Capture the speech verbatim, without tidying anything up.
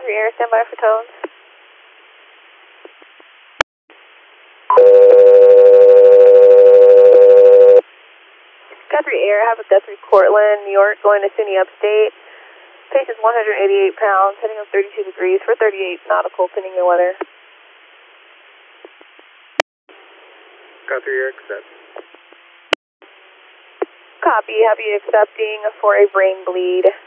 Guthrie Air, stand by for tones. Guthrie Air, have a Guthrie Cortland, New York, going to SUNY Upstate. Pace is one hundred eighty-eight pounds, heading on thirty-two degrees for thirty-eight nautical, pending your weather. Guthrie Air, accept. Copy, have you accepting for a brain bleed.